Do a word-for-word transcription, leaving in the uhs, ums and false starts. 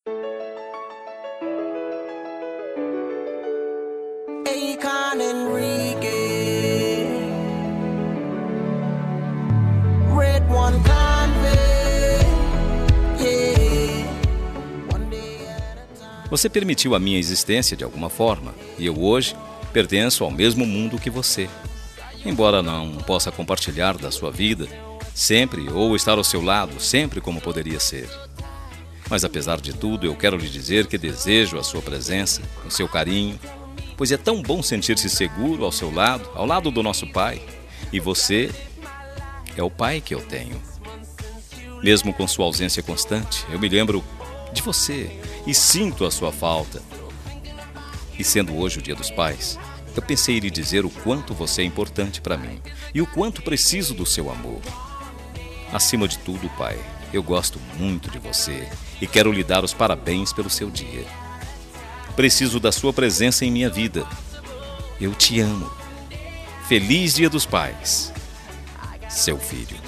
Akon Enrique, Red One Convey, yeah. One day at a time. Você permitiu a minha existência de alguma forma, e eu hoje pertenço ao mesmo mundo que você. Embora não possa compartilhar da sua vida, sempre, ou estar ao seu lado, sempre como poderia ser. Mas apesar de tudo, eu quero lhe dizer que desejo a sua presença, o seu carinho, pois é tão bom sentir-se seguro ao seu lado, ao lado do nosso pai. E você é o pai que eu tenho. Mesmo com sua ausência constante, eu me lembro de você e sinto a sua falta. E sendo hoje o Dia dos Pais, eu pensei em lhe dizer o quanto você é importante para mim e o quanto preciso do seu amor. Acima de tudo, pai, eu gosto muito de você e quero lhe dar os parabéns pelo seu dia. Preciso da sua presença em minha vida. Eu te amo. Feliz Dia dos Pais. Seu filho.